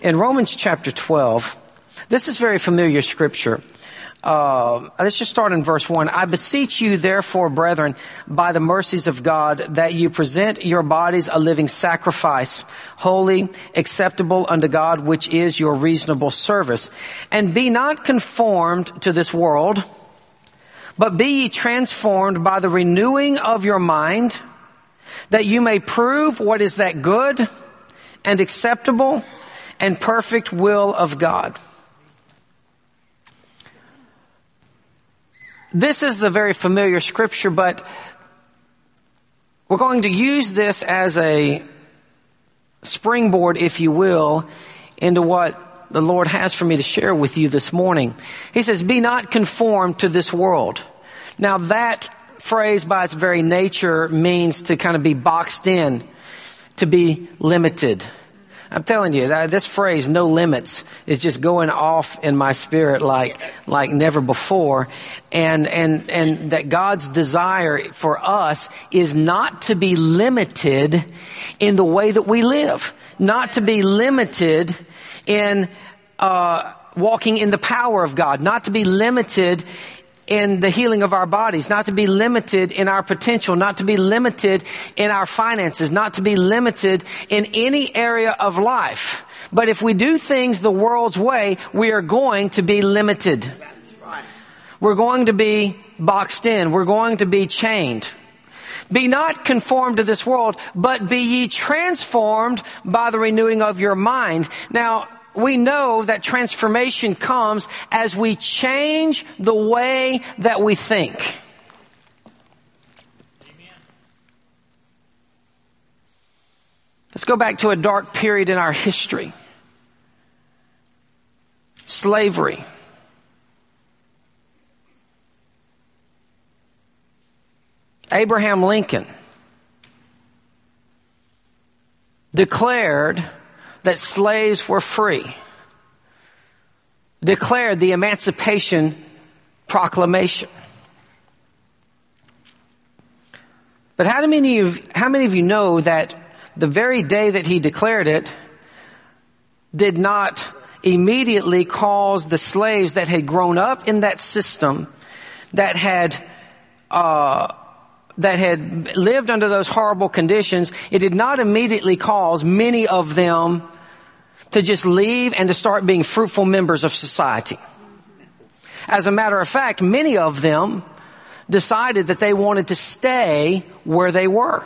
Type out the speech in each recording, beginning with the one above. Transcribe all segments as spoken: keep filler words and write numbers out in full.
In Romans chapter twelve, this is very familiar scripture. Uh, let's just start in verse one. I beseech you, therefore, brethren, by the mercies of God, that you present your bodies a living sacrifice, holy, acceptable unto God, which is your reasonable service. And be not conformed to this world, but be ye transformed by the renewing of your mind, that you may prove what is that good and acceptable and perfect will of God. This is the very familiar scripture, but we're going to use this as a springboard, if you will, into what the Lord has for me to share with you this morning. He says, be not conformed to this world. Now that phrase by its very nature means to kind of be boxed in, to be limited. I'm telling you, that this phrase, no limits, is just going off in my spirit like like never before. And and and that God's desire for us is not to be limited in the way that we live, not to be limited in uh walking in the power of God, not to be limited in the healing of our bodies, not to be limited in our potential, not to be limited in our finances, not to be limited in any area of life. But if we do things the world's way, we are going to be limited. We're going to be boxed in. We're going to be chained. Be not conformed to this world, but be ye transformed by the renewing of your mind. Now, we know that transformation comes as we change the way that we think. Amen. Let's go back to a dark period in our history. Slavery. Abraham Lincoln declared that slaves were free, declared the Emancipation Proclamation. But how many of how many of you know that the very day that he declared it did not immediately cause the slaves that had grown up in that system, that had uh, that had lived under those horrible conditions, it did not immediately cause many of them to just leave and to start being fruitful members of society. As a matter of fact, many of them decided that they wanted to stay where they were,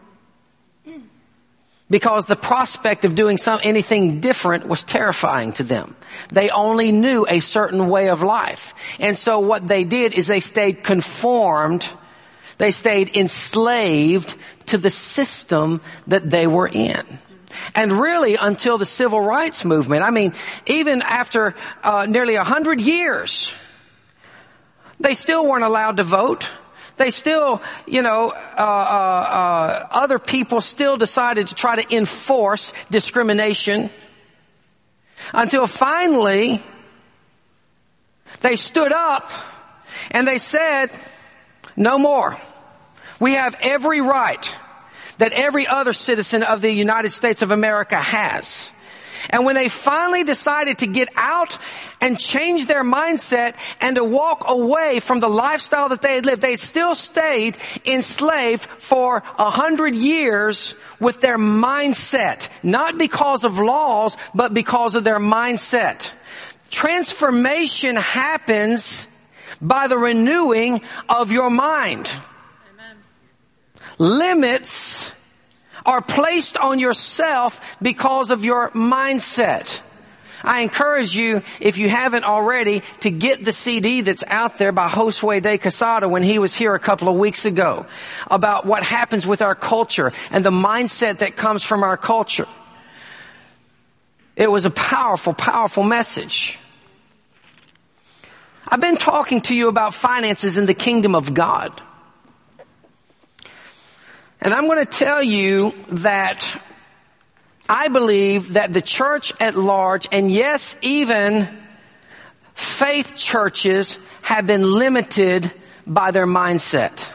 because the prospect of doing some anything different was terrifying to them. They only knew a certain way of life. And so what they did is they stayed conformed, they stayed enslaved to the system that they were in. And really until the civil rights movement, I mean, even after uh, nearly a hundred years, they still weren't allowed to vote. They still, you know, uh, uh, uh, other people still decided to try to enforce discrimination until finally they stood up and they said, no more. We have every right that every other citizen of the United States of America has. And when they finally decided to get out and change their mindset and to walk away from the lifestyle that they had lived, they had still stayed enslaved for a hundred years with their mindset, not because of laws, but because of their mindset. Transformation happens by the renewing of your mind. Limits are placed on yourself because of your mindset. I encourage you, if you haven't already, to get the C D that's out there by Josue de Quesada when he was here a couple of weeks ago about what happens with our culture and the mindset that comes from our culture. It was a powerful, powerful message. I've been talking to you about finances in the kingdom of God. And I'm going to tell you that I believe that the church at large, and yes, even faith churches, have been limited by their mindset.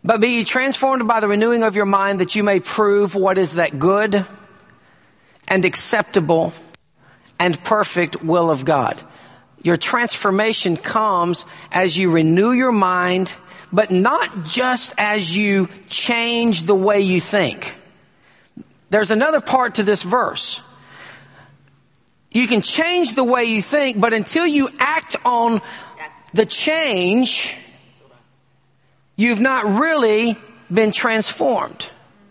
But be ye transformed by the renewing of your mind, that you may prove what is that good and acceptable and perfect will of God. Your transformation comes as you renew your mind, but not just as you change the way you think. There's another part to this verse. You can change the way you think, but until you act on the change, you've not really been transformed.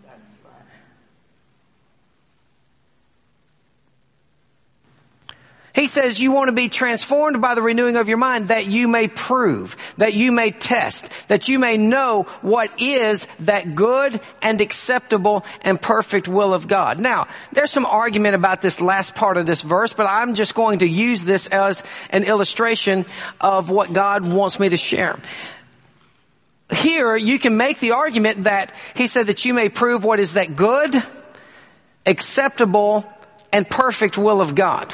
He says you want to be transformed by the renewing of your mind, that you may prove, that you may test, that you may know what is that good and acceptable and perfect will of God. Now, there's some argument about this last part of this verse, but I'm just going to use this as an illustration of what God wants me to share. Here, you can make the argument that he said that you may prove what is that good, acceptable, and perfect will of God.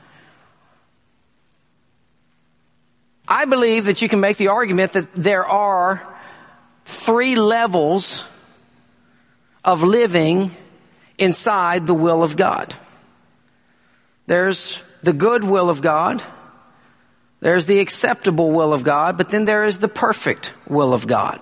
I believe that you can make the argument that there are three levels of living inside the will of God. There's the good will of God. There's the acceptable will of God. But then there is the perfect will of God.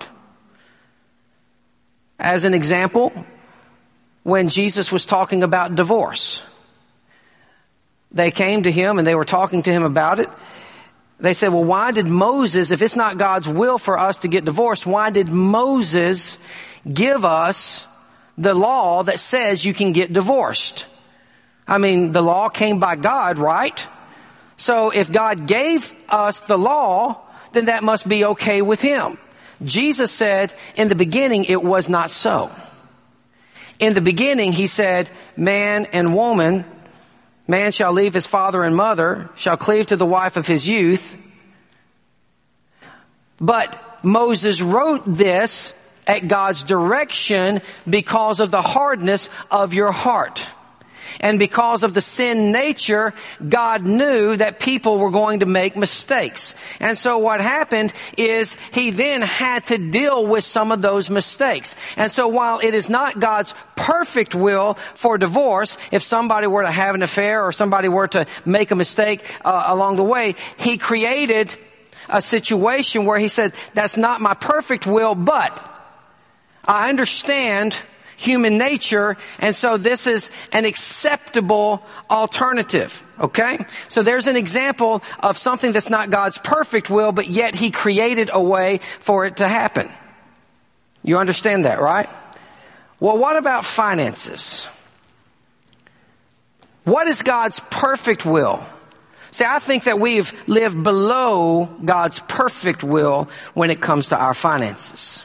As an example, when Jesus was talking about divorce, they came to him and they were talking to him about it. They said, well, why did Moses, if it's not God's will for us to get divorced, why did Moses give us the law that says you can get divorced? I mean, the law came by God, right? So if God gave us the law, then that must be okay with him. Jesus said, in the beginning, it was not so. In the beginning, he said, man and woman, man shall leave his father and mother, shall cleave to the wife of his youth. But Moses wrote this at God's direction because of the hardness of your heart. And because of the sin nature, God knew that people were going to make mistakes. And so what happened is he then had to deal with some of those mistakes. And so while it is not God's perfect will for divorce, if somebody were to have an affair or somebody were to make a mistake uh, along the way, he created a situation where he said, that's not my perfect will, but I understand human nature, and so this is an acceptable alternative. Okay? So there's an example of something that's not God's perfect will, but yet he created a way for it to happen. You understand that, right? Well, what about finances? What is God's perfect will? See, I think that we've lived below God's perfect will when it comes to our finances.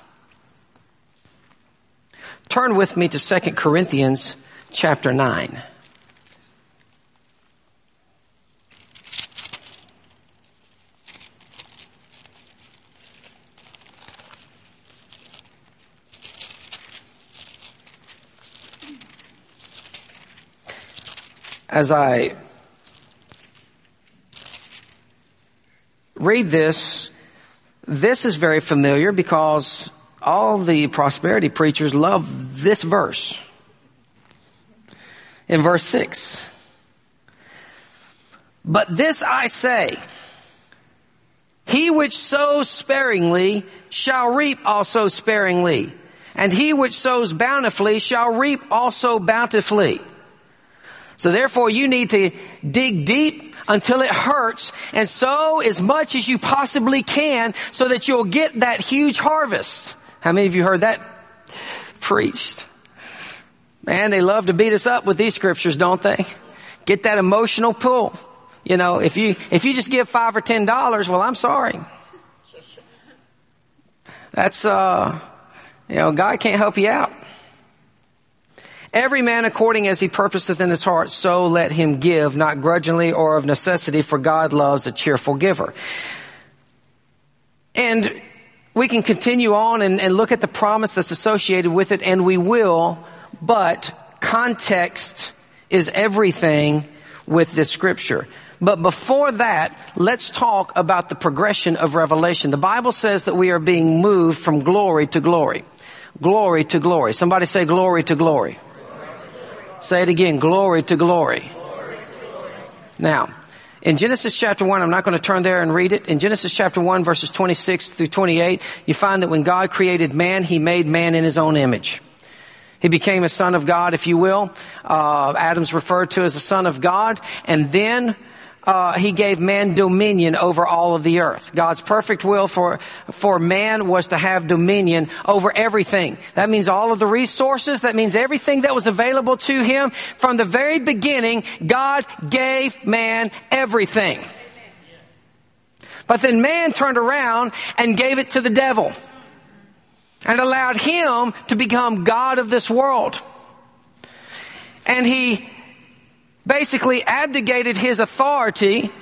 Turn with me to Second Corinthians chapter nine. As I read this, this is very familiar because all the prosperity preachers love this verse. In verse six. But this I say, he which sows sparingly shall reap also sparingly, and he which sows bountifully shall reap also bountifully. So therefore you need to dig deep until it hurts and sow as much as you possibly can so that you'll get that huge harvest. How many of you heard that preached? Man, they love to beat us up with these scriptures, don't they? Get that emotional pull. You know, if you if you just give five or ten dollars, well, I'm sorry. That's uh, you know, God can't help you out. Every man according as he purposeth in his heart, so let him give, not grudgingly or of necessity, for God loves a cheerful giver. And we can continue on and, and look at the promise that's associated with it, and we will, but context is everything with this scripture. But before that, let's talk about the progression of revelation. The Bible says that we are being moved from glory to glory. Glory to glory. Somebody say glory to glory. Glory to glory. Say it again, glory to glory. Glory to glory. Now, in Genesis chapter one, I'm not going to turn there and read it. In Genesis chapter one, verses twenty-six through twenty-eight, you find that when God created man, he made man in his own image. He became a son of God, if you will. Uh, Adam's referred to as a son of God. And then uh, he gave man dominion over all of the earth. God's perfect will for, for man was to have dominion over everything. That means all of the resources. That means everything that was available to him. From the very beginning, God gave man everything. But then man turned around and gave it to the devil, and allowed him to become God of this world. And he basically abdicated his authority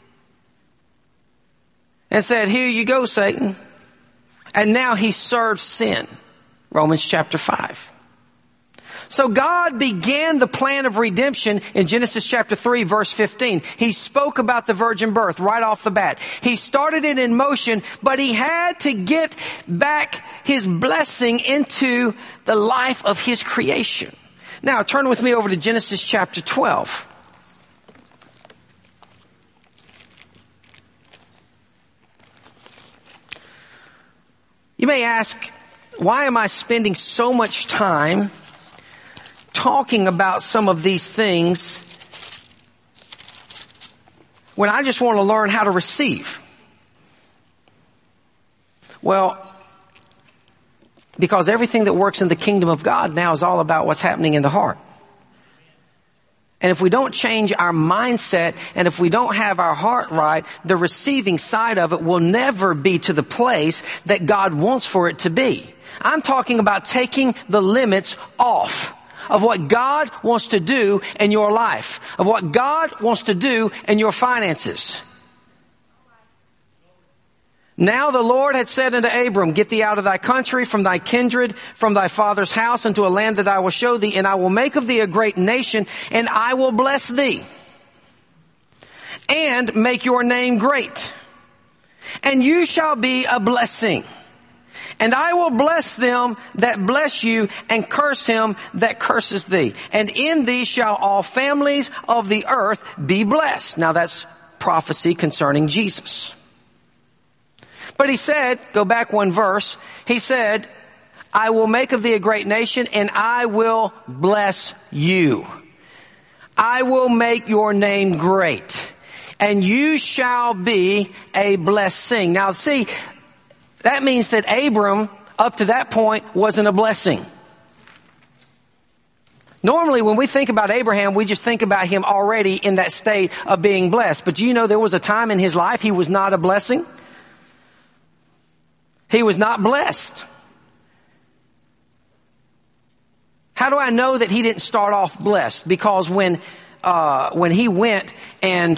and said, here you go, Satan. And now he serves sin. Romans chapter five. So God began the plan of redemption in Genesis chapter three, verse fifteen. He spoke about the virgin birth right off the bat. He started it in motion, but he had to get back his blessing into the life of his creation. Now, turn with me over to Genesis chapter twelve. You may ask, why am I spending so much time talking about some of these things when I just want to learn how to receive? Well, because everything that works in the kingdom of God now is all about what's happening in the heart. And if we don't change our mindset, and if we don't have our heart right, the receiving side of it will never be to the place that God wants for it to be. I'm talking about taking the limits off of what God wants to do in your life, of what God wants to do in your finances. Now the Lord had said unto Abram, get thee out of thy country, from thy kindred, from thy father's house, into a land that I will show thee, and I will make of thee a great nation, and I will bless thee, and make your name great, and you shall be a blessing. And I will bless them that bless you, and curse him that curses thee. And in thee shall all families of the earth be blessed. Now that's prophecy concerning Jesus. But he said, go back one verse, he said, I will make of thee a great nation, and I will bless you. I will make your name great, and you shall be a blessing. Now see, that means that Abram, up to that point, wasn't a blessing. Normally, when we think about Abraham, we just think about him already in that state of being blessed. But do you know there was a time in his life he was not a blessing? He was not blessed. How do I know that he didn't start off blessed? Because when uh, when he went and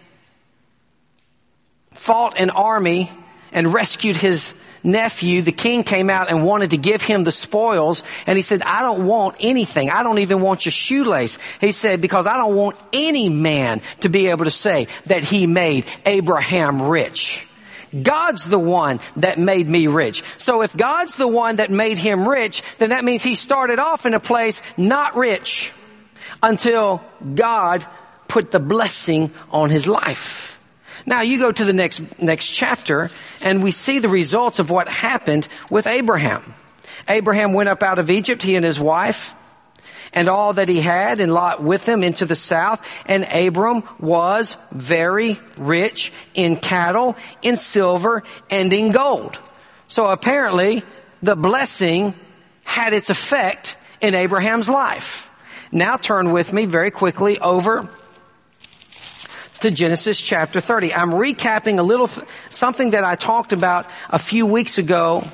fought an army and rescued his nephew, the king came out and wanted to give him the spoils. And he said, I don't want anything. I don't even want your shoelace. He said, because I don't want any man to be able to say that he made Abraham rich. God's the one that made me rich. So if God's the one that made him rich, then that means he started off in a place not rich until God put the blessing on his life. Now you go to the next next chapter, and we see the results of what happened with Abraham. Abraham went up out of Egypt, he and his wife, and all that he had, and Lot with him into the south. And Abram was very rich in cattle, in silver, and in gold. So apparently the blessing had its effect in Abraham's life. Now turn with me very quickly over to Genesis chapter thirty. I'm recapping a little th- something that I talked about a few weeks ago.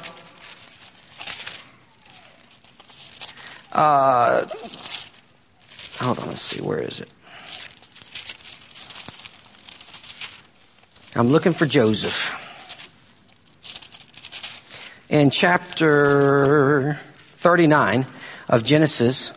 Uh, hold on, let's see, where is it? I'm looking for Joseph. In chapter thirty-nine of Genesis,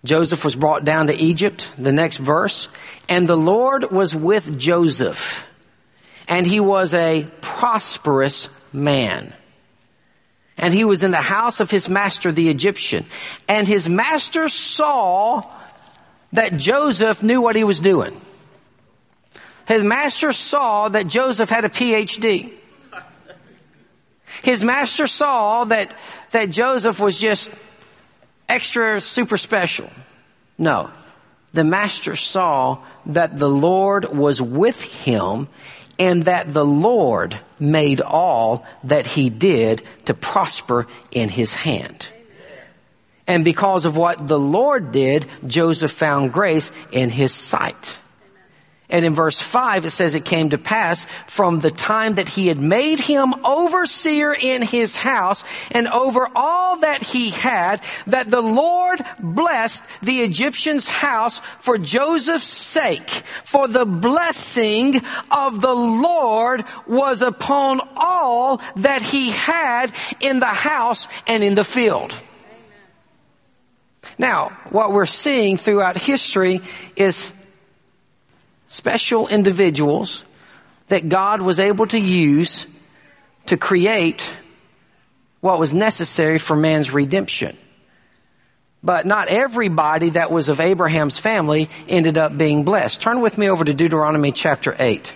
Joseph was brought down to Egypt, the next verse, and the Lord was with Joseph, and he was a prosperous man. And he was in the house of his master, the Egyptian. And his master saw that Joseph knew what he was doing. His master saw that Joseph had a P H D. His master saw that, that Joseph was just extra super special. No. The master saw that the Lord was with him, and that the Lord made all that he did to prosper in his hand. And because of what the Lord did, Joseph found grace in his sight. And in verse five, it says it came to pass from the time that he had made him overseer in his house and over all that he had, that the Lord blessed the Egyptian's house for Joseph's sake. For the blessing of the Lord was upon all that he had in the house and in the field. Now, what we're seeing throughout history is special individuals that God was able to use to create what was necessary for man's redemption. But not everybody that was of Abraham's family ended up being blessed. Turn with me over to Deuteronomy chapter eight.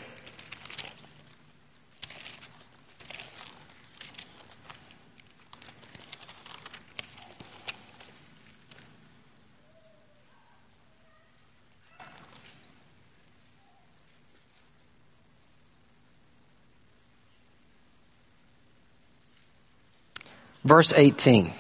Verse eighteen.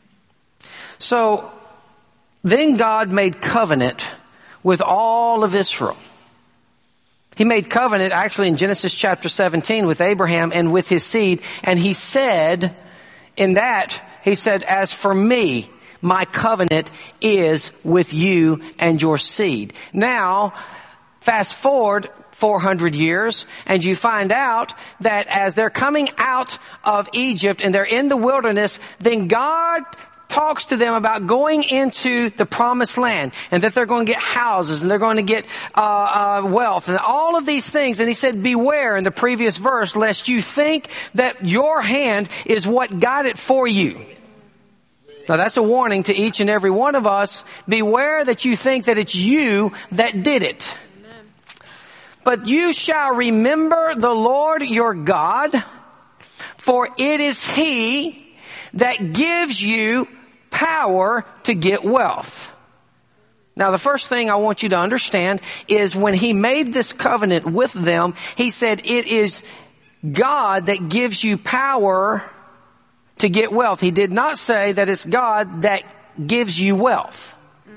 So then God made covenant with all of Israel. He made covenant actually in Genesis chapter seventeen with Abraham and with his seed. And he said in that, he said, as for me, my covenant is with you and your seed. Now, fast forward four hundred years, and you find out that as they're coming out of Egypt and they're in the wilderness, then God talks to them about going into the promised land, and that they're going to get houses and they're going to get uh, uh, wealth and all of these things. And he said, beware in the previous verse, lest you think that your hand is what got it for you. Now that's a warning to each and every one of us. Beware that you think that it's you that did it. But you shall remember the Lord your God, for it is He that gives you power to get wealth. Now, the first thing I want you to understand is when He made this covenant with them, He said it is God that gives you power to get wealth. He did not say that it's God that gives you wealth.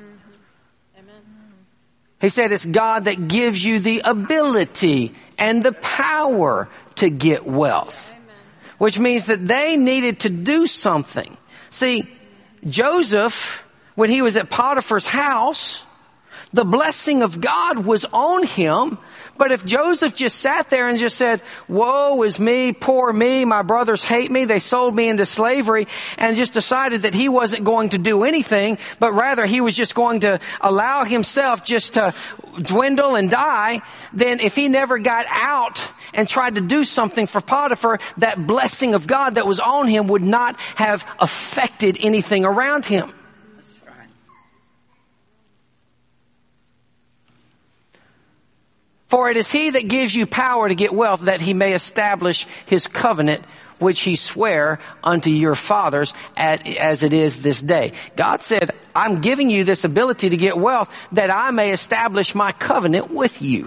He said it's God that gives you the ability and the power to get wealth. Amen. Which means that they needed to do something. See, Joseph, when he was at Potiphar's house, the blessing of God was on him. But if Joseph just sat there and just said, woe is me, poor me, my brothers hate me, they sold me into slavery, and just decided that he wasn't going to do anything, but rather he was just going to allow himself just to dwindle and die, then if he never got out and tried to do something for Potiphar, that blessing of God that was on him would not have affected anything around him. For it is He that gives you power to get wealth, that He may establish His covenant, which He sware unto your fathers at, as it is this day. God said, I'm giving you this ability to get wealth that I may establish my covenant with you.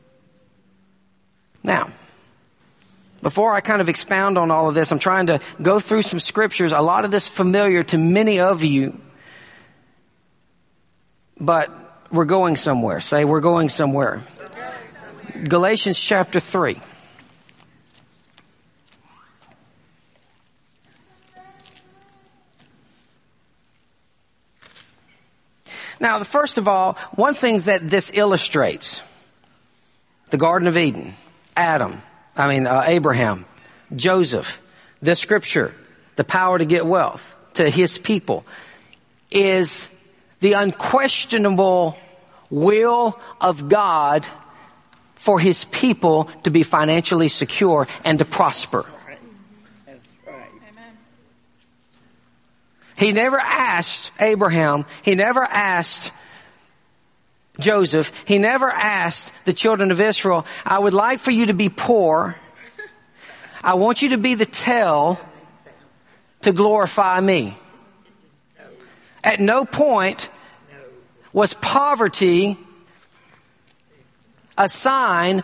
Now, before I kind of expound on all of this, I'm trying to go through some scriptures. A lot of this familiar to many of you, but we're going somewhere. Say, we're going somewhere. Galatians chapter three. Now, first of all, one thing that this illustrates, the Garden of Eden, Adam, I mean uh, Abraham, Joseph, this scripture, the power to get wealth to his people, is the unquestionable will of God for his people to be financially secure and to prosper. That's right. Amen. He never asked Abraham, he never asked Joseph, he never asked the children of Israel, I would like for you to be poor. I want you to be the tell to glorify me. At no point was poverty a sign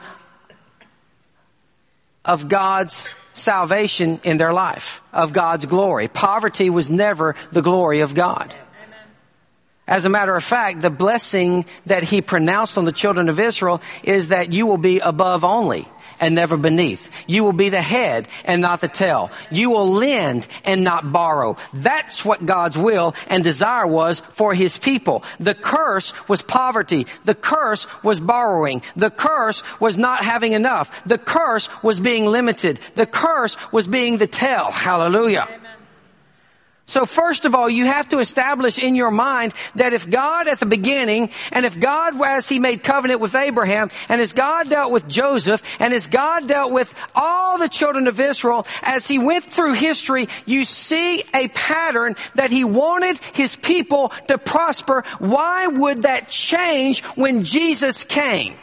of God's salvation in their life, of God's glory. Poverty was never the glory of God. As a matter of fact, the blessing that he pronounced on the children of Israel is that you will be above only and never beneath. You will be the head and not the tail. You will lend and not borrow. That's what God's will and desire was for his people. The curse was poverty. The curse was borrowing. The curse was not having enough. The curse was being limited. The curse was being the tail. Hallelujah. Amen. So first of all, you have to establish in your mind that if God at the beginning, and if God, as he made covenant with Abraham, and as God dealt with Joseph, and as God dealt with all the children of Israel, as he went through history, you see a pattern that he wanted his people to prosper. Why would that change when Jesus came?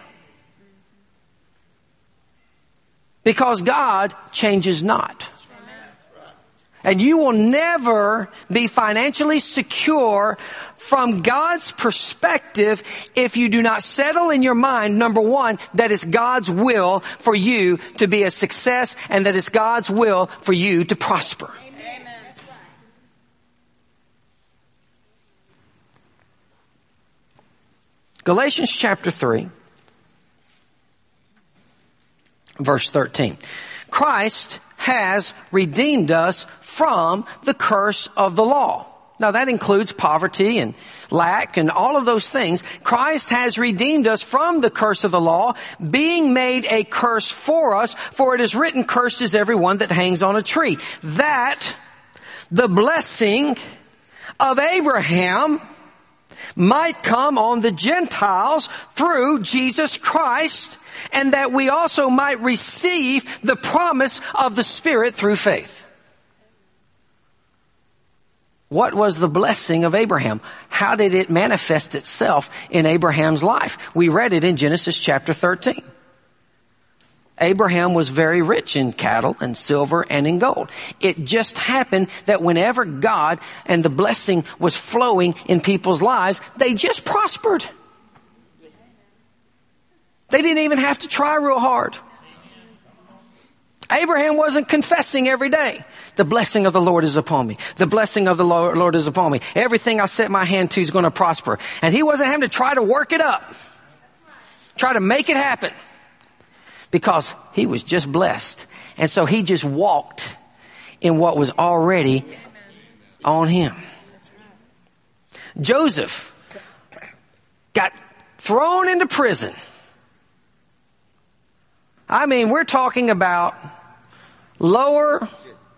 Because God changes not. And you will never be financially secure from God's perspective if you do not settle in your mind, number one, that it's God's will for you to be a success and that it's God's will for you to prosper. Amen. That's right. Galatians chapter three, verse thirteen. Christ has redeemed us from the curse of the law. Now that includes poverty and lack and all of those things. Christ has redeemed us from the curse of the law, being made a curse for us, for it is written, cursed is everyone that hangs on a tree. That the blessing of Abraham might come on the Gentiles through Jesus Christ, and that we also might receive the promise of the Spirit through faith. What was the blessing of Abraham? How did it manifest itself in Abraham's life? We read it in Genesis chapter thirteen. Abraham was very rich in cattle and silver and in gold. It just happened that whenever God and the blessing was flowing in people's lives, they just prospered. They didn't even have to try real hard. Abraham wasn't confessing every day, the blessing of the Lord is upon me. The blessing of the Lord is upon me. Everything I set my hand to is going to prosper. And he wasn't having to try to work it up, try to make it happen, because he was just blessed. And so he just walked in what was already on him. Joseph got thrown into prison. I mean, we're talking about lower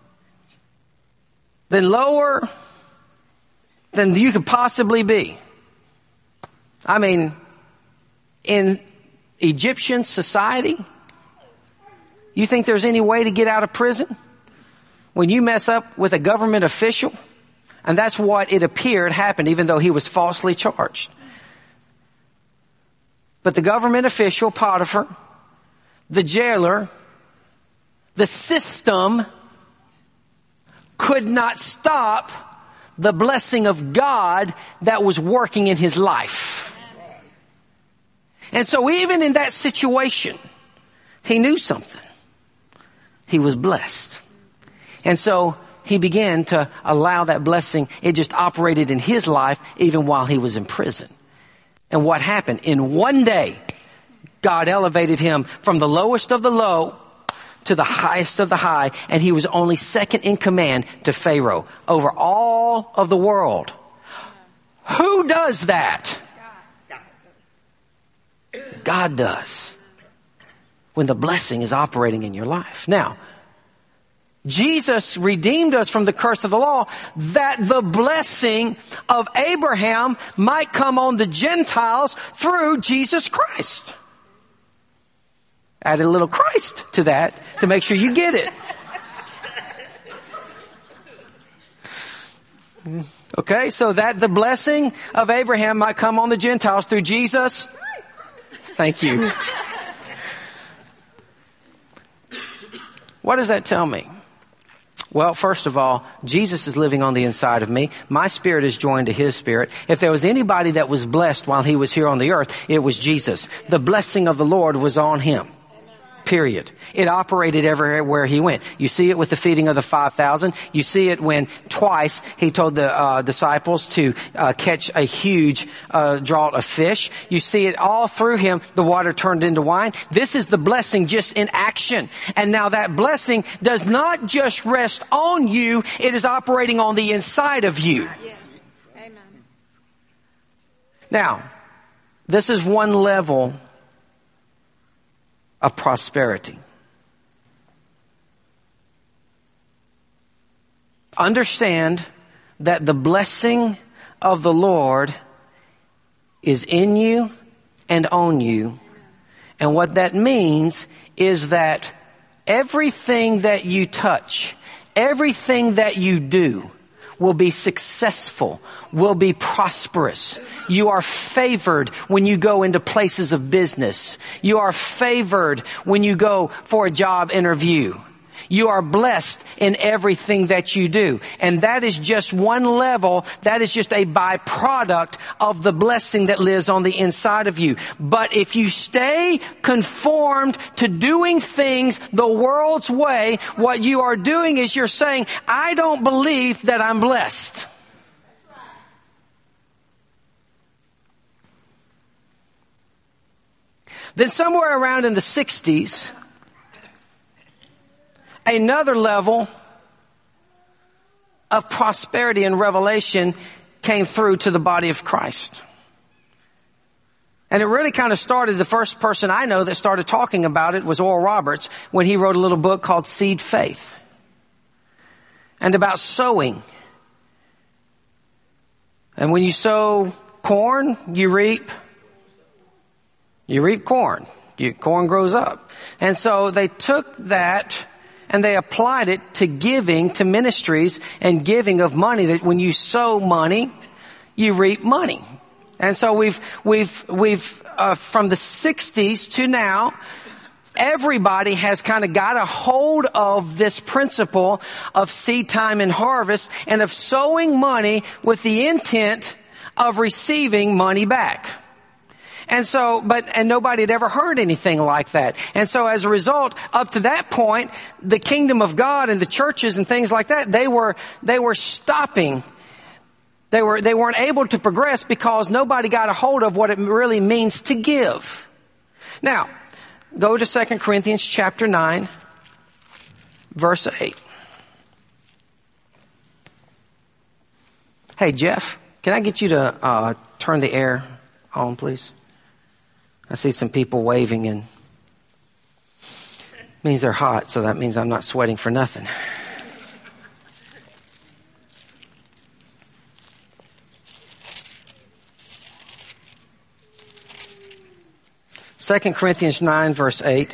than lower than you could possibly be. I mean, in Egyptian society, you think there's any way to get out of prison? When you mess up with a government official, and that's what it appeared happened, even though he was falsely charged. But the government official, Potiphar, the jailer, the system could not stop the blessing of God that was working in his life. And so even in that situation, he knew something. He was blessed. And so he began to allow that blessing. It just operated in his life even while he was in prison. And what happened? In one day, God elevated him from the lowest of the low to the highest of the high, and he was only second in command to Pharaoh over all of the world. Who does that? God does. When the blessing is operating in your life. Now, Jesus redeemed us from the curse of the law, that the blessing of Abraham might come on the Gentiles through Jesus Christ. Add a little Christ to that to make sure you get it. Okay, so that the blessing of Abraham might come on the Gentiles through Jesus. Thank you. What does that tell me? Well, first of all, Jesus is living on the inside of me. My spirit is joined to his spirit. If there was anybody that was blessed while he was here on the earth, it was Jesus. The blessing of the Lord was on him. Period. It operated everywhere he went. You see it with the feeding of the five thousand. You see it when twice he told the uh, disciples to uh, catch a huge uh, draught of fish. You see it all through him. The water turned into wine. This is the blessing just in action. And now that blessing does not just rest on you. It is operating on the inside of you. Yes. Amen. Now, this is one level of prosperity. Understand that the blessing of the Lord is in you and on you. And what that means is that everything that you touch, everything that you do will be successful, will be prosperous. You are favored when you go into places of business. You are favored when you go for a job interview. You are blessed in everything that you do. And that is just one level. That is just a byproduct of the blessing that lives on the inside of you. But if you stay conformed to doing things the world's way, what you are doing is you're saying, I don't believe that I'm blessed. Then somewhere around in the sixties, another level of prosperity and revelation came through to the body of Christ. And it really kind of started, the first person I know that started talking about it was Oral Roberts when he wrote a little book called Seed Faith. And about sowing. And when you sow corn, you reap You reap corn. You, corn grows up. And so they took that and they applied it to giving, to ministries and giving of money. That when you sow money, you reap money. And so we've, we've, we've, uh, from the sixties to now, everybody has kind of got a hold of this principle of seed time and harvest and of sowing money with the intent of receiving money back. And so, but, and nobody had ever heard anything like that. And so as a result, up to that point, the kingdom of God and the churches and things like that, they were, they were stopping. They were, they weren't able to progress because nobody got a hold of what it really means to give. Now, go to Second Corinthians chapter nine, verse eight. Hey, Jeff, can I get you to, uh, turn the air on, please? I see some people waving and it means they're hot, so that means I'm not sweating for nothing. Second Corinthians nine, verse eight.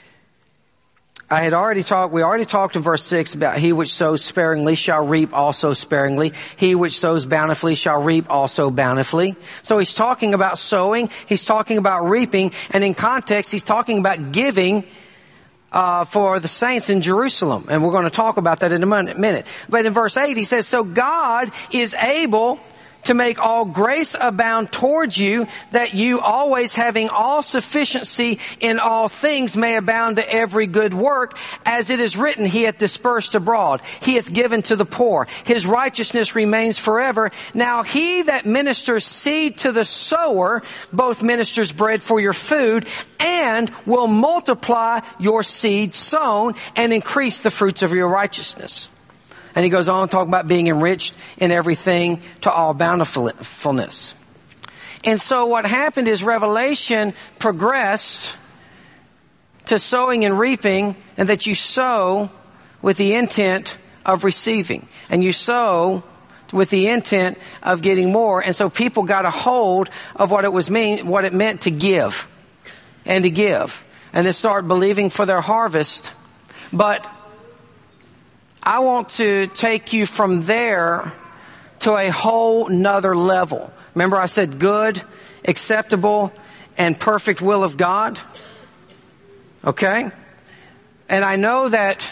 I had already talked, we already talked in verse six about he which sows sparingly shall reap also sparingly. He which sows bountifully shall reap also bountifully. So he's talking about sowing. He's talking about reaping. And in context, he's talking about giving uh, for the saints in Jerusalem. And we're going to talk about that in a minute. But in verse eight, he says, so God is able to make all grace abound towards you, that you always having all sufficiency in all things may abound to every good work. As it is written, he hath dispersed abroad, he hath given to the poor, his righteousness remains forever. Now he that ministers seed to the sower, both ministers bread for your food, and will multiply your seed sown, and increase the fruits of your righteousness. And he goes on to talk about being enriched in everything to all bountifulness. And so what happened is Revelation progressed to sowing and reaping, and that you sow with the intent of receiving. And you sow with the intent of getting more. And so people got a hold of what it was mean, what it meant to give and to give. And then start believing for their harvest. But I want to take you from there to a whole nother level. Remember I said good, acceptable, and perfect will of God? Okay? And I know that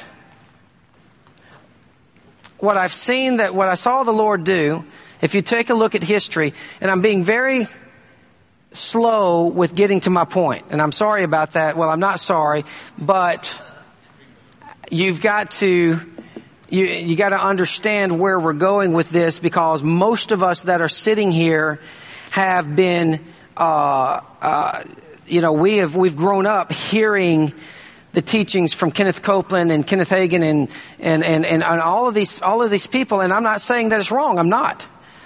what I've seen, that what I saw the Lord do, if you take a look at history, and I'm being very slow with getting to my point, and I'm sorry about that. Well, I'm not sorry, but you've got to you you got to understand where we're going with this, because most of us that are sitting here have been, uh, uh, you know, we have we've grown up hearing the teachings from Kenneth Copeland and Kenneth Hagin and, and, and, and, and all of these, all of these people. And I'm not saying that it's wrong. I'm not.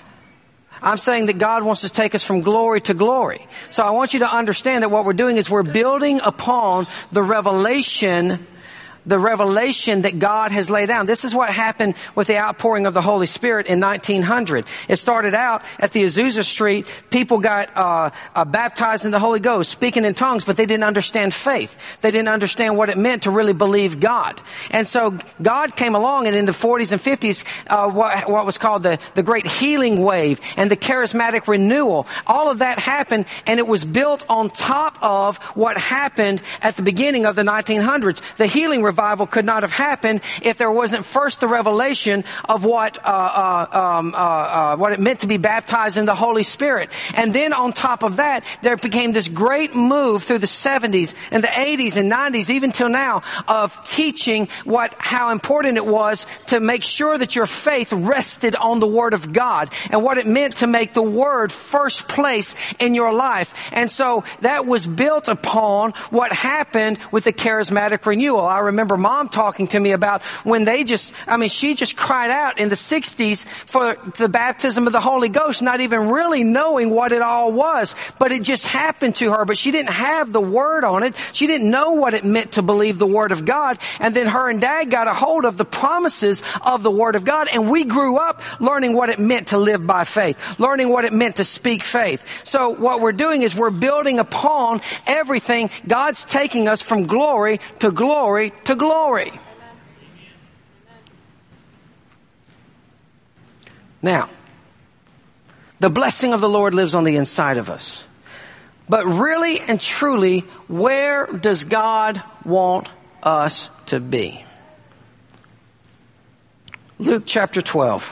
I'm saying that God wants to take us from glory to glory. So I want you to understand that what we're doing is we're building upon the revelation the revelation that God has laid down. This is what happened with the outpouring of the Holy Spirit in nineteen hundred. It started out at the Azusa Street. People got uh, uh, baptized in the Holy Ghost, speaking in tongues, but they didn't understand faith. They didn't understand what it meant to really believe God. And so God came along, and in the forties and fifties, uh, what, what was called the, the Great Healing Wave and the Charismatic Renewal, all of that happened, and it was built on top of what happened at the beginning of the nineteen hundreds. The healing revival could not have happened if there wasn't first the revelation of what uh, uh, um, uh, uh, what it meant to be baptized in the Holy Spirit. And then on top of that, there became this great move through the seventies and the eighties and nineties, even till now, of teaching what how important it was to make sure that your faith rested on the Word of God and what it meant to make the Word first place in your life. And so that was built upon what happened with the charismatic renewal. I remember Mom talking to me about when they just, I mean, she just cried out in the sixties for the baptism of the Holy Ghost, not even really knowing what it all was, but it just happened to her. But she didn't have the Word on it. She didn't know what it meant to believe the Word of God. And then her and Dad got a hold of the promises of the Word of God, and we grew up learning what it meant to live by faith, learning what it meant to speak faith. So what we're doing is we're building upon everything. God's taking us from glory to glory to glory. Now, the blessing of the Lord lives on the inside of us. But really and truly, where does God want us to be? Luke chapter twelve.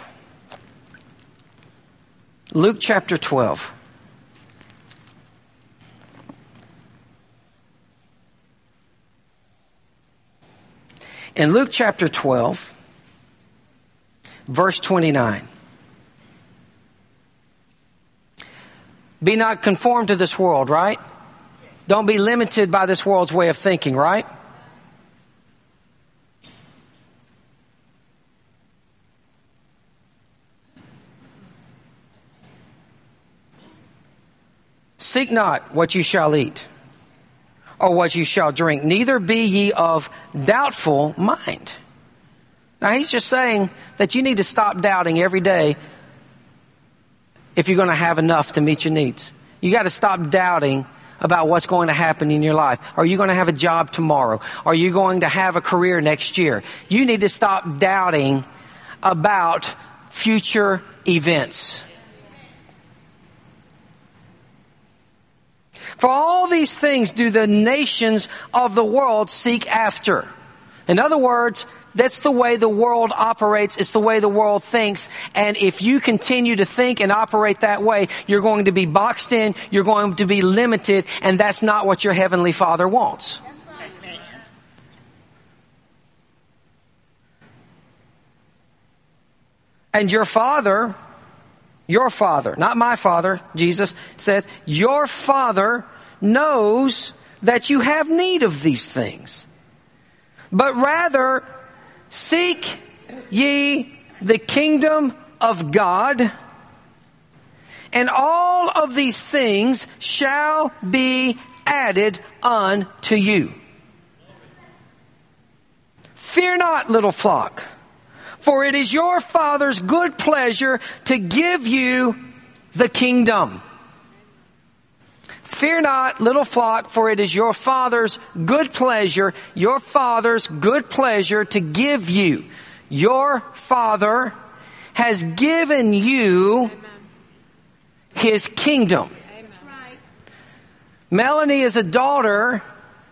Luke chapter twelve. In Luke chapter twelve, verse twenty-nine. Be not conformed to this world, right? Don't be limited by this world's way of thinking, right? Seek not what you shall eat, or what you shall drink, neither be ye of doubtful mind. Now he's just saying that you need to stop doubting every day if you're going to have enough to meet your needs. You got to stop doubting about what's going to happen in your life. Are you going to have a job tomorrow? Are you going to have a career next year? You need to stop doubting about future events. For all these things do the nations of the world seek after. In other words, that's the way the world operates. It's the way the world thinks. And if you continue to think and operate that way, you're going to be boxed in, you're going to be limited, and that's not what your Heavenly Father wants. And your Father, your Father, not my Father, Jesus said, your Father knows that you have need of these things. But rather, seek ye the kingdom of God, and all of these things shall be added unto you. Fear not, little flock, for it is your Father's good pleasure to give you the kingdom. Fear not, little flock, for it is your Father's good pleasure, your Father's good pleasure to give you. Your Father has given you His kingdom. Melanie is a daughter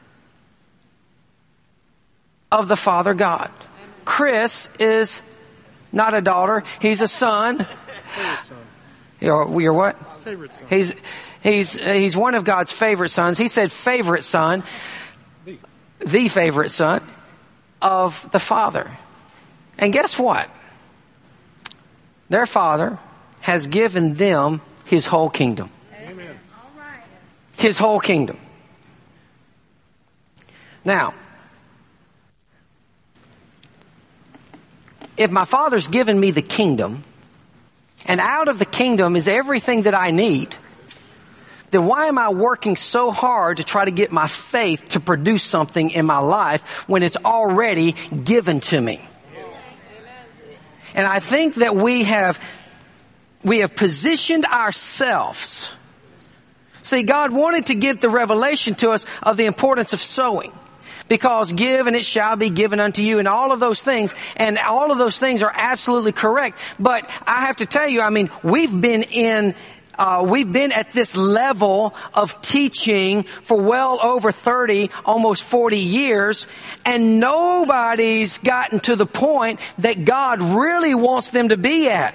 of the Father God. Chris is not a daughter. He's a son. Favorite son. You're, you're what? Favorite son. He's he's he's one of God's favorite sons. He said favorite son, The. the favorite son of the Father. And guess what? Their Father has given them His whole kingdom. Amen. His whole kingdom. Now, if my Father's given me the kingdom, and out of the kingdom is everything that I need, then why am I working so hard to try to get my faith to produce something in my life when it's already given to me? And I think that we have we have positioned ourselves. See, God wanted to give the revelation to us of the importance of sowing. Because give and it shall be given unto you, and all of those things. And all of those things are absolutely correct. But I have to tell you, I mean, we've been in, uh, we've been at this level of teaching for well over thirty, almost forty years. And nobody's gotten to the point that God really wants them to be at.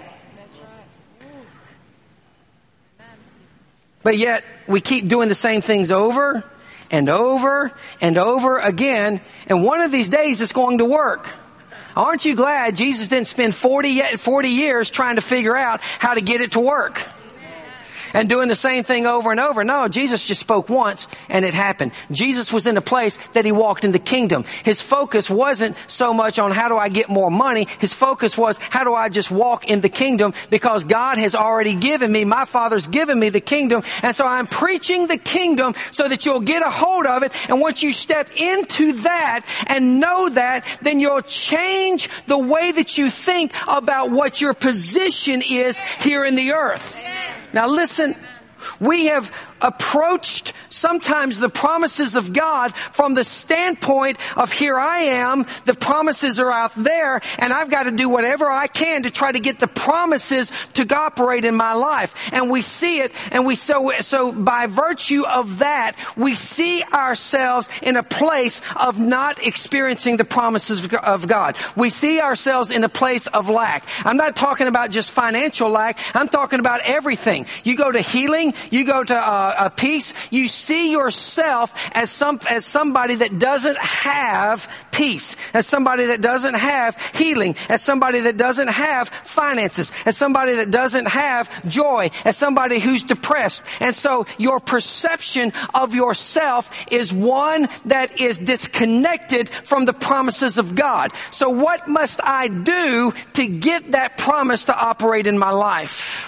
But yet, we keep doing the same things over and over and over again. And one of these days it's going to work. Aren't you glad Jesus didn't spend forty, forty years trying to figure out how to get it to work? And doing the same thing over and over. No, Jesus just spoke once and it happened. Jesus was in a place that He walked in the kingdom. His focus wasn't so much on how do I get more money. His focus was how do I just walk in the kingdom, because God has already given me, my Father's given me the kingdom. And so I'm preaching the kingdom so that you'll get a hold of it. And once you step into that and know that, then you'll change the way that you think about what your position is here in the earth. Now listen, we have approached sometimes the promises of God from the standpoint of here I am, the promises are out there, and I've got to do whatever I can to try to get the promises to operate in my life. And we see it, and we so so by virtue of that, we see ourselves in a place of not experiencing the promises of God. We see ourselves in a place of lack. I'm not talking about just financial lack. I'm talking about everything. You go to healing, you go to uh, a peace, you see yourself as some as somebody that doesn't have peace, as somebody that doesn't have healing, as somebody that doesn't have finances, as somebody that doesn't have joy, as somebody who's depressed. And so your perception of yourself is one that is disconnected from the promises of God. So what must I do to get that promise to operate in my life?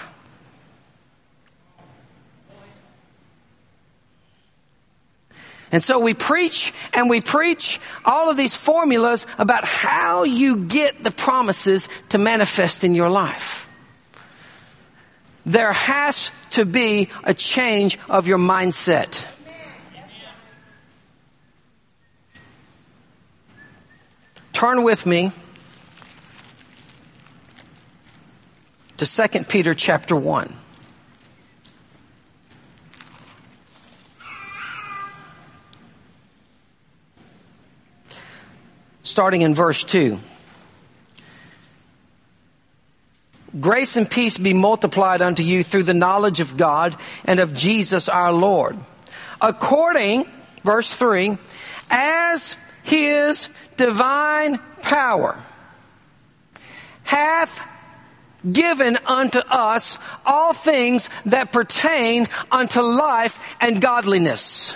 And so we preach and we preach all of these formulas about how you get the promises to manifest in your life. There has to be a change of your mindset. Turn with me to Second Peter chapter one. Starting in verse two. Grace and peace be multiplied unto you through the knowledge of God and of Jesus our Lord. According, verse three, as His divine power hath given unto us all things that pertain unto life and godliness.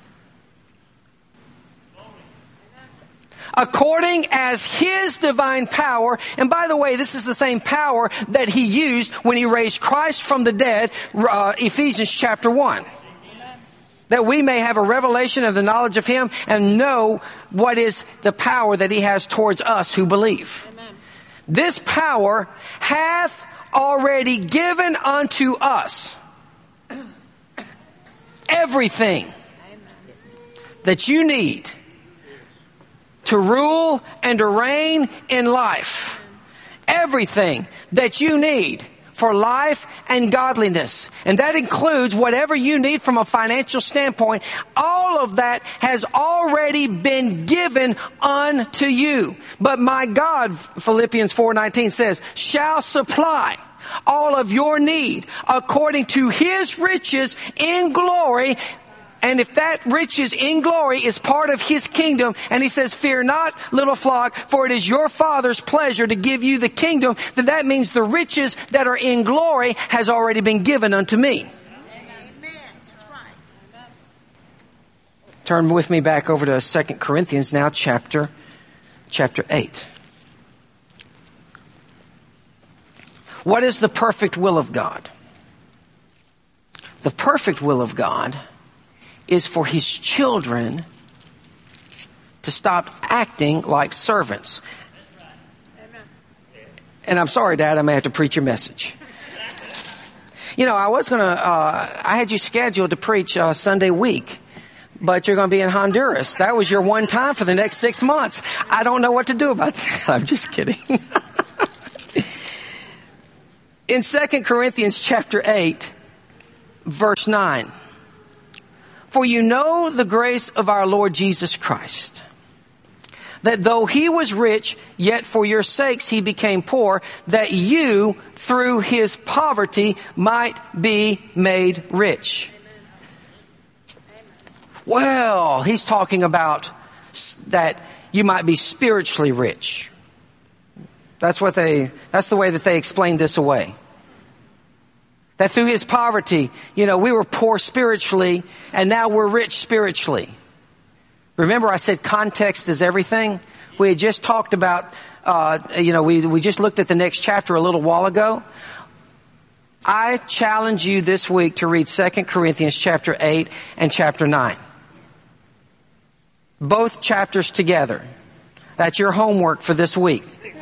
According as His divine power, and by the way, this is the same power that He used when He raised Christ from the dead, uh, Ephesians chapter one. that we may have a revelation of the knowledge of him and know what is the power that he has towards us who believe. Amen. This power hath already given unto us everything that you need to rule and to reign in life. Everything that you need for life and godliness. And that includes whatever you need from a financial standpoint. All of that has already been given unto you. But my God, Philippians four nineteen says, shall supply all of your need according to his riches in glory. And if that riches in glory is part of his kingdom, and he says, fear not, little flock, for it is your Father's pleasure to give you the kingdom, then that means the riches that are in glory has already been given unto me. Amen. That's right. Turn with me back over to Second Corinthians now, chapter, chapter eight. What is the perfect will of God? The perfect will of God is for his children to stop acting like servants. And I'm sorry, Dad, I may have to preach your message. You know, I was going to, uh, I had you scheduled to preach uh, Sunday week, but you're going to be in Honduras. That was your one time for the next six months. I don't know what to do about that. I'm just kidding. In Second Corinthians chapter eight, verse nine, for you know the grace of our Lord Jesus Christ, that though he was rich, yet for your sakes he became poor, that you through his poverty might be made rich. Well, he's talking about that you might be spiritually rich. That's what they, that's the way that they explained this away. That through his poverty, you know, we were poor spiritually, and now we're rich spiritually. Remember I said context is everything? We had just talked about, uh, you know, we, we just looked at the next chapter a little while ago. I challenge you this week to read Second Corinthians chapter eight and chapter nine. Both chapters together. That's your homework for this week.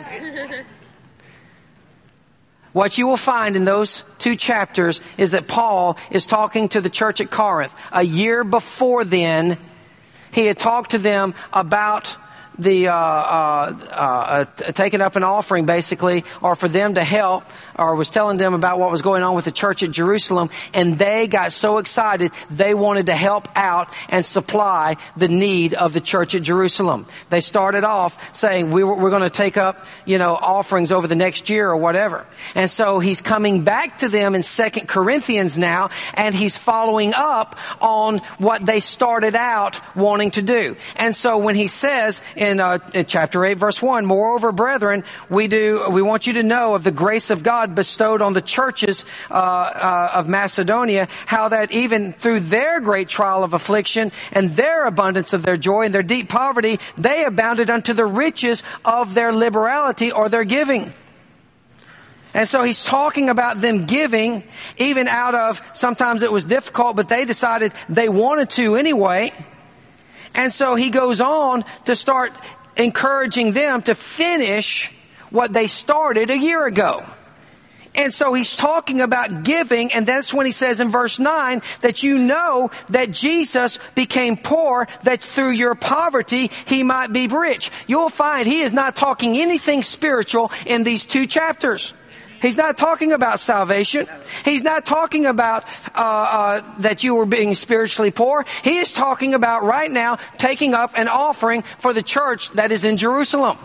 What you will find in those two chapters is that Paul is talking to the church at Corinth. A year before then, he had talked to them about the uh, uh, uh, taking up an offering, basically, or for them to help, or was telling them about what was going on with the church at Jerusalem, and they got so excited they wanted to help out and supply the need of the church at Jerusalem. They started off saying, we were, we're going to take up, you know, offerings over the next year or whatever. And so he's coming back to them in Second Corinthians now, and he's following up on what they started out wanting to do. And so when he says in, uh, in chapter eight, verse one, moreover, brethren, we do, we want you to know of the grace of God bestowed on the churches uh, uh, of Macedonia, how that even through their great trial of affliction and their abundance of their joy and their deep poverty, they abounded unto the riches of their liberality or their giving. And so he's talking about them giving, even out of, sometimes it was difficult, but they decided they wanted to anyway. And so he goes on to start encouraging them to finish what they started a year ago. And so he's talking about giving, and that's when he says in verse nine that you know that Jesus became poor, that through your poverty he might be rich. You'll find he is not talking anything spiritual in these two chapters. He's not talking about salvation. He's not talking about uh, uh, that you were being spiritually poor. He is talking about right now taking up an offering for the church that is in Jerusalem.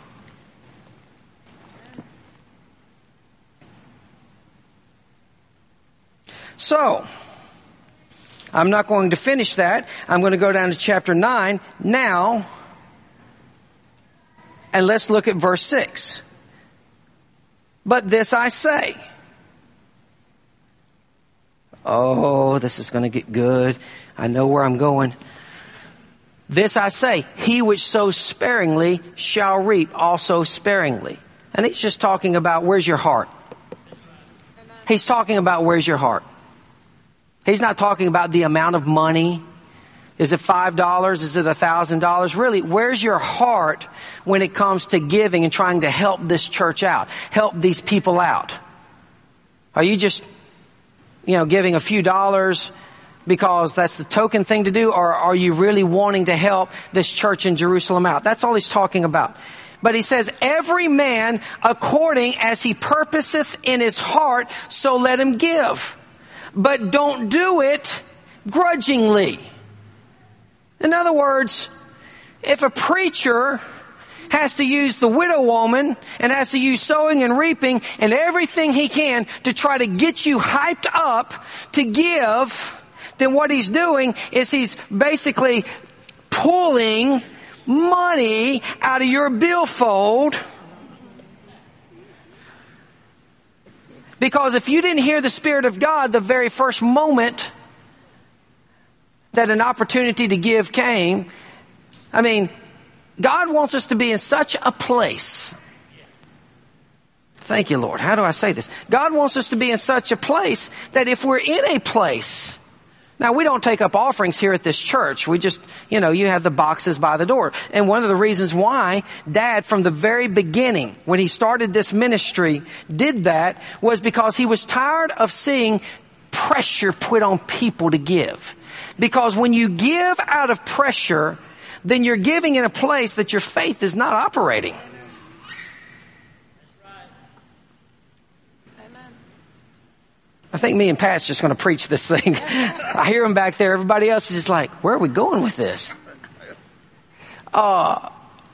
So, I'm not going to finish that. I'm going to go down to chapter nine now. And let's look at verse six. But this I say. Oh, this is going to get good. I know where I'm going. This I say, he which sows sparingly shall reap also sparingly. And he's just talking about where's your heart. He's talking about where's your heart. He's not talking about the amount of money. Is it five dollars? Is it one thousand dollars? Really, where's your heart when it comes to giving and trying to help this church out? Help these people out? Are you just, you know, giving a few dollars because that's the token thing to do? Or are you really wanting to help this church in Jerusalem out? That's all he's talking about. But he says, every man according as he purposeth in his heart, so let him give. But don't do it grudgingly. In other words, if a preacher has to use the widow woman and has to use sowing and reaping and everything he can to try to get you hyped up to give, then what he's doing is he's basically pulling money out of your billfold. Because if you didn't hear the Spirit of God the very first moment that an opportunity to give came, I mean, God wants us to be in such a place. Thank you, Lord. How do I say this? God wants us to be in such a place that if we're in a place, now we don't take up offerings here at this church. We just, you know, you have the boxes by the door. And one of the reasons why Dad, from the very beginning, when he started this ministry, did that was because he was tired of seeing pressure put on people to give. Because when you give out of pressure, then you're giving in a place that your faith is not operating. I think me and Pat's just going to preach this thing. I hear him back there. Everybody else is just like, where are we going with this? Uh,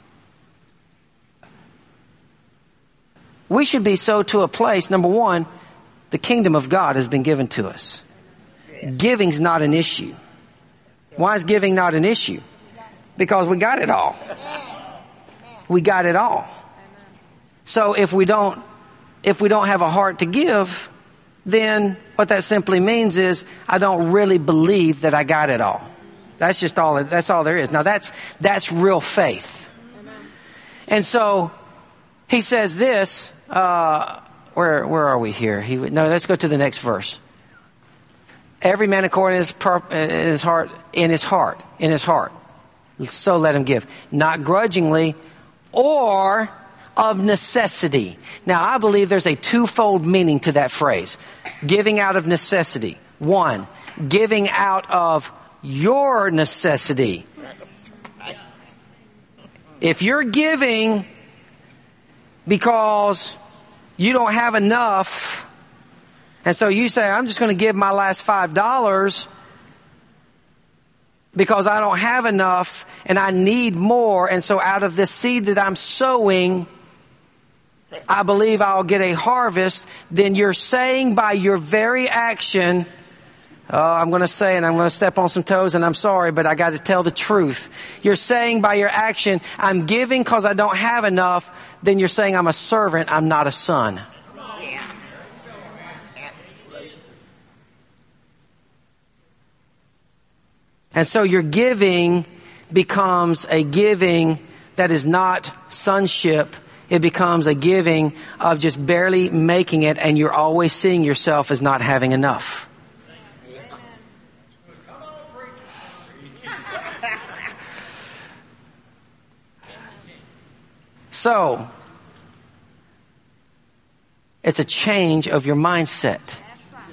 we should be so to a place, number one, the kingdom of God has been given to us. Giving's not an issue. Why is giving not an issue? Because we got it all. We got it all. So if we don't, if we don't have a heart to give, then what that simply means is I don't really believe that I got it all. That's just all. That's all there is. Now that's that's real faith. And so he says this. Uh, where where are we here? He no. Let's go to the next verse. Every man according to his, pur- in his heart, in his heart, in his heart. So let him give, not grudgingly or of necessity. Now, I believe there's a twofold meaning to that phrase. Giving out of necessity. One, giving out of your necessity. If you're giving because you don't have enough, and so you say, I'm just going to give my last five dollars because I don't have enough and I need more. And so out of this seed that I'm sowing, I believe I'll get a harvest. Then you're saying by your very action, oh, I'm going to say, and I'm going to step on some toes, and I'm sorry, but I got to tell the truth. You're saying by your action, I'm giving because I don't have enough. Then you're saying I'm a servant. I'm not a son. And so your giving becomes a giving that is not sonship. It becomes a giving of just barely making it, and you're always seeing yourself as not having enough. So, it's a change of your mindset.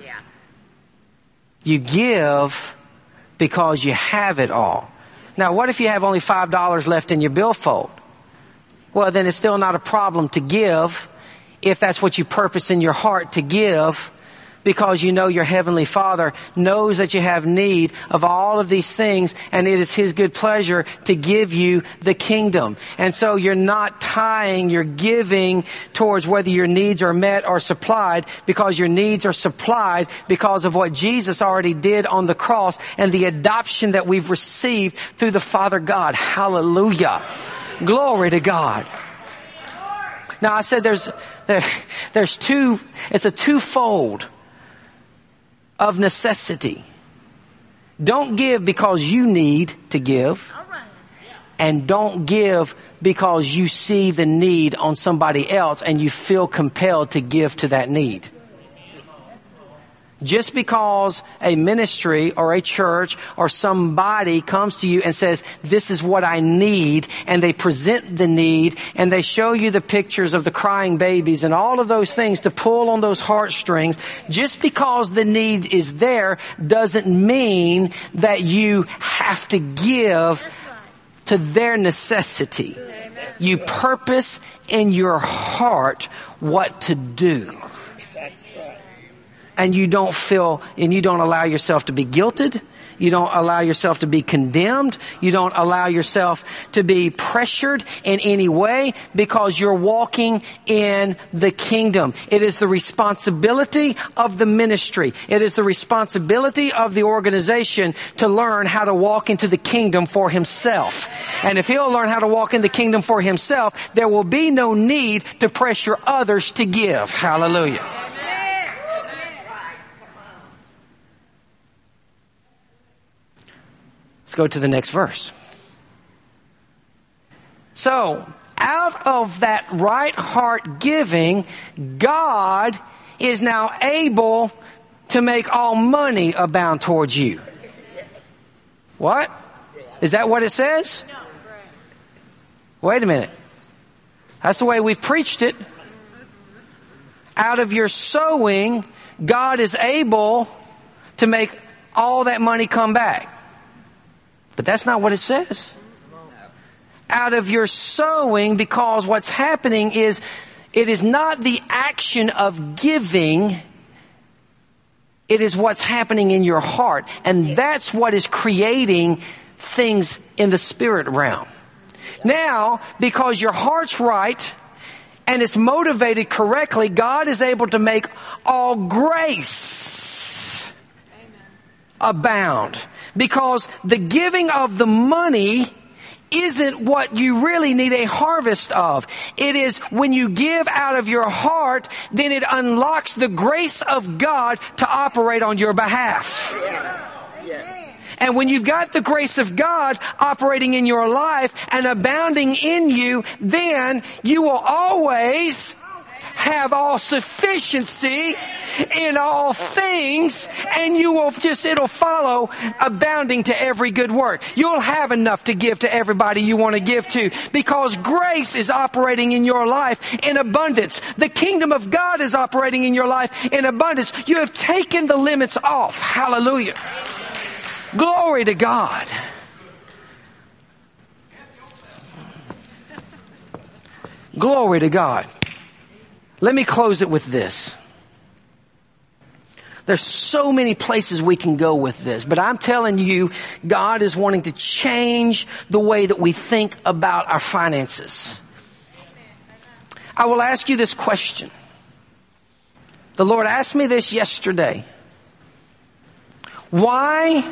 You give because you have it all. Now, what if you have only five dollars left in your billfold? Well, then it's still not a problem to give if that's what you purpose in your heart to give, because you know your Heavenly Father knows that you have need of all of these things, and it is His good pleasure to give you the kingdom. And so you're not tying your giving towards whether your needs are met or supplied, because your needs are supplied because of what Jesus already did on the cross and the adoption that we've received through the Father God. Hallelujah. Glory to God. Now I said there's there, there's two, it's a twofold of necessity. Don't give because you need to give. And don't give because you see the need on somebody else and you feel compelled to give to that need. Just because a ministry or a church or somebody comes to you and says, this is what I need, and they present the need, and they show you the pictures of the crying babies and all of those things to pull on those heartstrings, just because the need is there doesn't mean that you have to give to their necessity. You purpose in your heart what to do. And you don't feel, and you don't allow yourself to be guilted. You don't allow yourself to be condemned. You don't allow yourself to be pressured in any way, because you're walking in the kingdom. It is the responsibility of the ministry. It is the responsibility of the organization to learn how to walk into the kingdom for himself. And if he'll learn how to walk in the kingdom for himself, there will be no need to pressure others to give. Hallelujah. Let's go to the next verse. So, out of that right heart giving, God is now able to make all money abound towards you. What? Is that what it says? Wait a minute. That's the way we've preached it. Out of your sowing, God is able to make all that money come back. But that's not what it says. Out of your sowing, because what's happening is, it is not the action of giving, it is what's happening in your heart. And that's what is creating things in the spirit realm. Now, because your heart's right and it's motivated correctly, God is able to make all grace abound. Because the giving of the money isn't what you really need a harvest of. It is when you give out of your heart, then it unlocks the grace of God to operate on your behalf. Yes. Yes. And when you've got the grace of God operating in your life and abounding in you, then you will always have all sufficiency in all things, and you will just, it'll follow abounding to every good work. You'll have enough to give to everybody you want to give to, because grace is operating in your life in abundance. The kingdom of God is operating in your life in abundance. You have taken the limits off. Hallelujah. Glory to God. Glory to God. Let me close it with this. There's so many places we can go with this, but I'm telling you, God is wanting to change the way that we think about our finances. I will ask you this question. The Lord asked me this yesterday. Why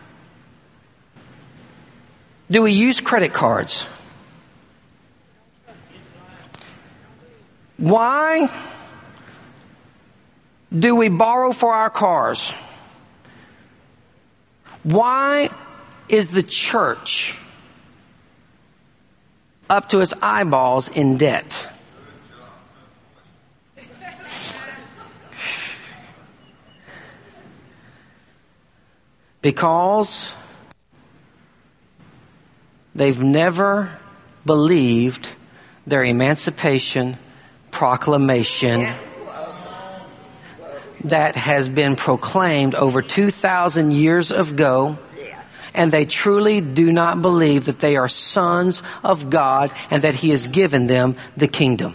do we use credit cards? Why do we borrow for our cars? Why is the church up to its eyeballs in debt? Because they've never believed their emancipation proclamation that has been proclaimed over two thousand years ago, and they truly do not believe that they are sons of God and that He has given them the kingdom.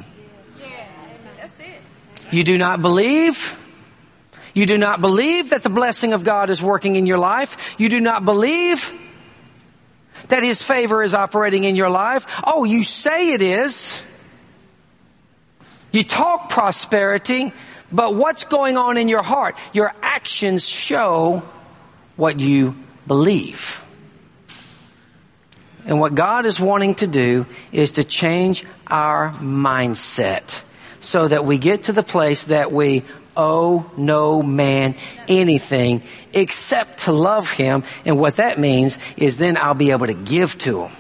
You do not believe? You do not believe that the blessing of God is working in your life? You do not believe that His favor is operating in your life? Oh, you say it is. You talk prosperity, but what's going on in your heart? Your actions show what you believe. And what God is wanting to do is to change our mindset so that we get to the place that we owe no man anything except to love him. And what that means is then I'll be able to give to him.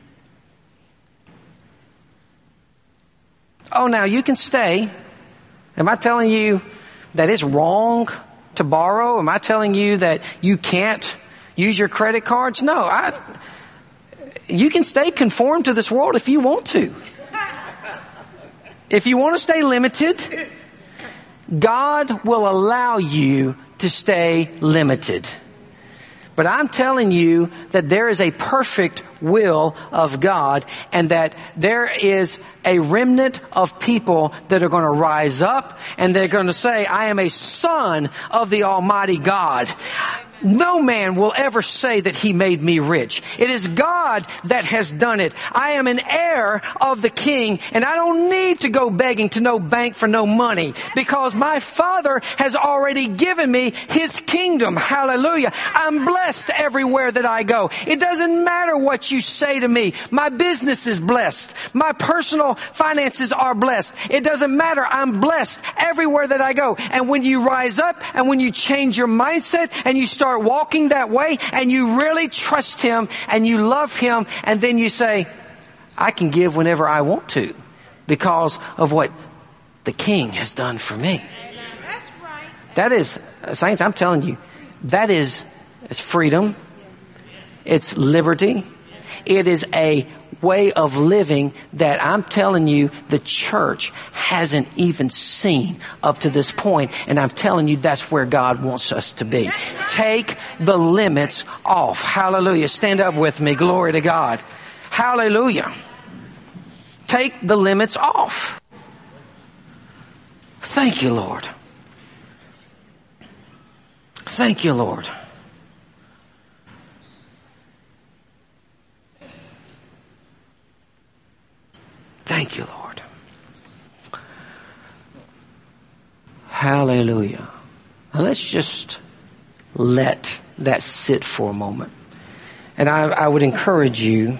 Oh, now you can stay Am I telling you that it's wrong to borrow? Am I telling you that you can't use your credit cards? No, I, you can stay conformed to this world if you want to. If you want to stay limited, God will allow you to stay limited. But I'm telling you that there is a perfect will of God, and that there is a remnant of people that are going to rise up and they're going to say, I am a son of the Almighty God. No man will ever say that he made me rich. It is God that has done it. I am an heir of the King, and I don't need to go begging to no bank for no money, because my Father has already given me His kingdom. Hallelujah. I'm blessed everywhere that I go. It doesn't matter what you say to me. My business is blessed. My personal finances are blessed. It doesn't matter. I'm blessed everywhere that I go. And when you rise up and when you change your mindset and you start walking that way and you really trust Him and you love Him, and then you say, I can give whenever I want to because of what the King has done for me. That's right. That is, saints, I'm telling you, that is it's freedom. It's liberty. It is a way of living that I'm telling you the church hasn't even seen up to this point. And I'm telling you that's where God wants us to be. Take the limits off. Hallelujah. Stand up with me. Glory to God. Hallelujah. Take the limits off. Thank you, Lord. Thank you, Lord. Thank you, Lord. Hallelujah. Now let's just let that sit for a moment. And I, I would encourage you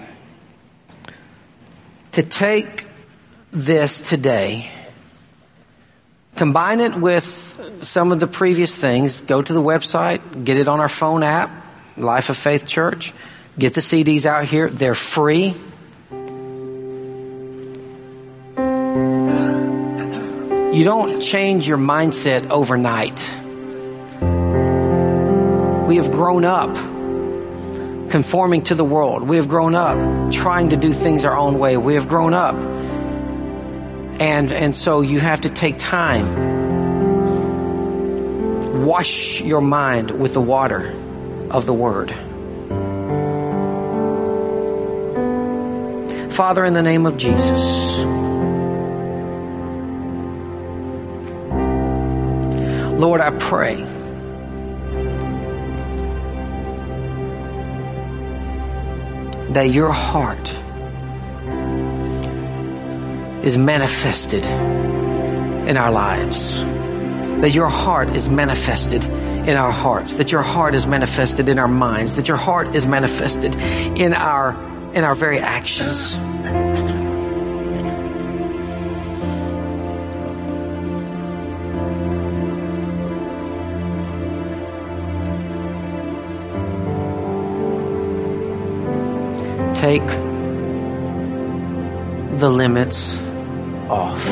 to take this today, combine it with some of the previous things. Go to the website, get it on our phone app, Life of Faith Church. Get the C Ds out here. They're free. You don't change your mindset overnight. We have grown up conforming to the world. We have grown up trying to do things our own way. We have grown up. And, and so you have to take time. Wash your mind with the water of the Word. Father, in the name of Jesus, Lord, I pray that your heart is manifested in our lives, that your heart is manifested in our hearts, that your heart is manifested in our minds, that your heart is manifested in our in our very actions. Take the limits off.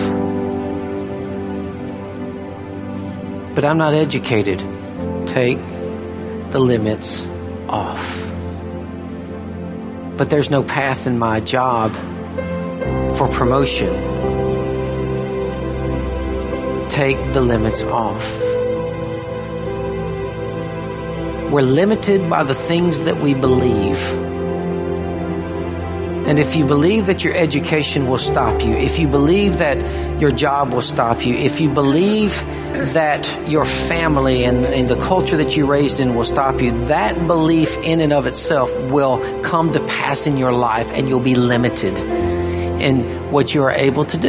But I'm not educated. Take the limits off. But there's no path in my job for promotion. Take the limits off. We're limited by the things that we believe. And if you believe that your education will stop you, if you believe that your job will stop you, if you believe that your family and, and the culture that you raised in will stop you, that belief in and of itself will come to pass in your life, and you'll be limited in what you are able to do.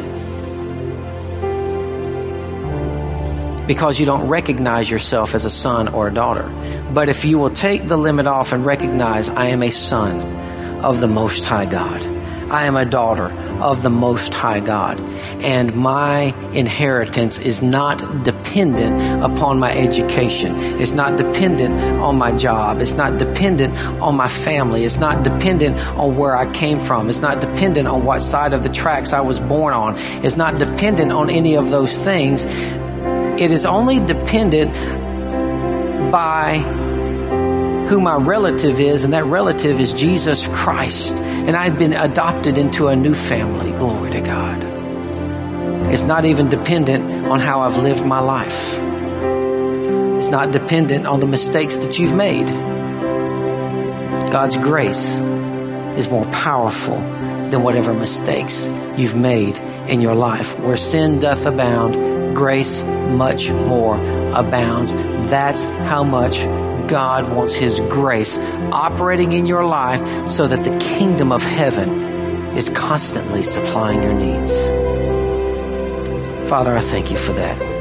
Because you don't recognize yourself as a son or a daughter. But if you will take the limit off and recognize, I am a son of the Most High God. I am a daughter of the Most High God. And my inheritance is not dependent dependent upon my education. It's not dependent on my job. It's not dependent on my family. It's not dependent on where I came from. It's not dependent on what side of the tracks I was born on. It's not dependent on any of those things. It is only dependent by who my relative is, and that relative is Jesus Christ. And I've been adopted into a new family. Glory to God. It's not even dependent on how I've lived my life. It's not dependent on the mistakes that you've made. God's grace is more powerful than whatever mistakes you've made in your life. Where sin doth abound, grace much more abounds. That's how much God wants His grace operating in your life so that the kingdom of heaven is constantly supplying your needs. Father, I thank you for that.